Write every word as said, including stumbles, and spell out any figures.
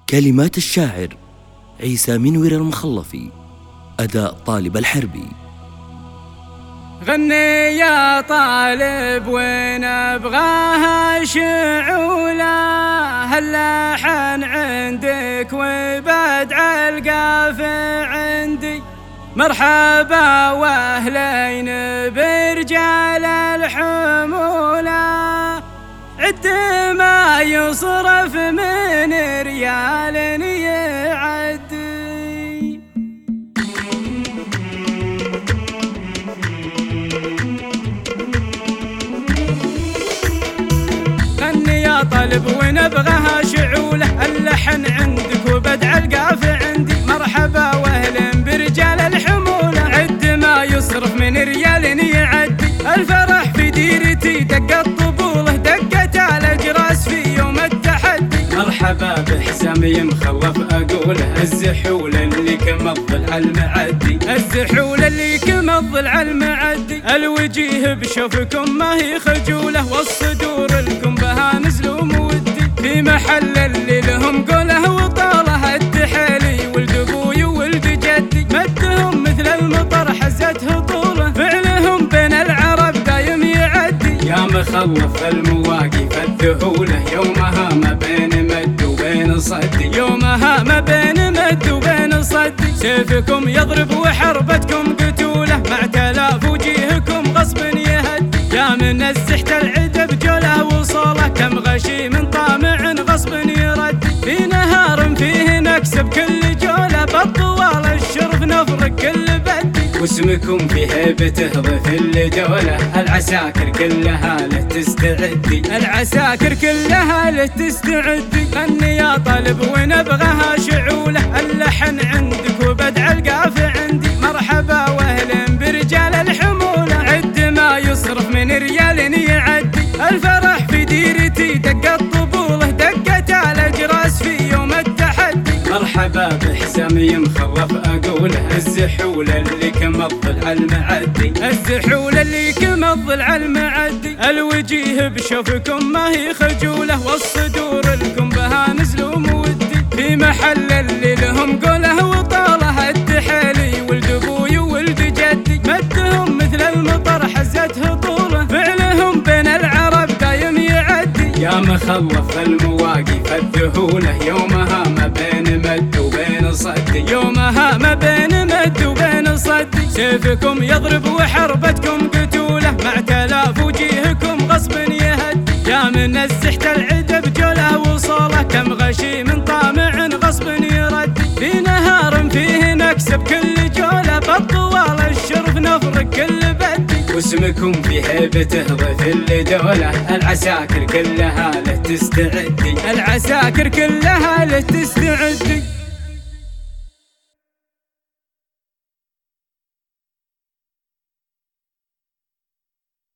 كلمات الشاعر عيسى منوير المخلفي، أداء طالب الحربي. غني يا طالب وين ابغاها شعوله، اللحن عندك وبدع القافع عندي. مرحبا واهلين برجال الحموله، عد ما يصرف من ريال يعدي. غني يا طالب ونبغاها شعوله، اللحن عندك وبدع القافع عندي. مرحبا واهلا برجال الحموله، عد ما يصرف من ريال يعدي. الفرح في ديرتي دق الطبوله، دقت على الجراس في يوم التحدي. مرحبا بحسامي مخلف اقوله، الزحول اللي كم الظل على المعدي. الزحول اللي كم الظل على المعدي. الوجيه بشوفكم ما هي خجوله، والصدور لكم بها نزل ومودي. في محل اللي لهم قوله وطاله، التحالي ولد ابوي وولد جدي. مدهم مثل المطر حزت هطوله، فعلهم بين العرب دايم يعدي. يا مخلف المواقف الذهوله، يومها ما بين مد وبين صدي. يومها ما بين مد وبين صدي. سيفكم يضرب وحربتكم قتوله، مع تلاف وجيهكم غصب يهدي. يا من نزحت العدا بجوله وصوله، كم غشي من طامع غصب يردي. في نهار فيه نكسب كل جوله، بالطوال الشرف نفرق كل بدي. واسمكم في هيبته ضيف الدوله، العساكر كلها له تستعدي. العساكر كلها له تستعدي. غني يا طالب ونبغاها شعوله، اللحن عندك وبدع القافع عندي. مرحبا واهلا برجال الحموله، عد ما يصرف من ريال يعدي. الفرح في ديرتي دق الطبوله، دقت على الجراس في يوم التحدي. مرحبا بحسامي مخلف اقوله، الزحول اللي كم الظل على المعدي. الزحول اللي كم الظل على المعدي. الوجيه بشوفكم ما هي خجوله، والصدور لكم بها نزل ومودي. في محل اللي لهم قوله وطاله، التحالي ولد ابوي وولد جدي. مدهم مثل المطر حزت هطوله، فعلهم بين العرب دايم يعدي. يا مخلف المواقف الذهوله، يومها ما بين مد وبين صدي. يومها ما بين مد وبين صدي. سيفكم يضرب وحربتكم قتوله، مع تلاف وجيهكم غصب يهدي. يا من نزحت العدا بجوله وصوله، كم غشي من طامع غصب يردي. في نهار فيه نكسب كل جوله، بالطوال الشرف نفرق كل بدي. واسمكم في هيبته ضيف الدوله، العساكر كلها له تستعدي. العساكر كلها له تستعدي.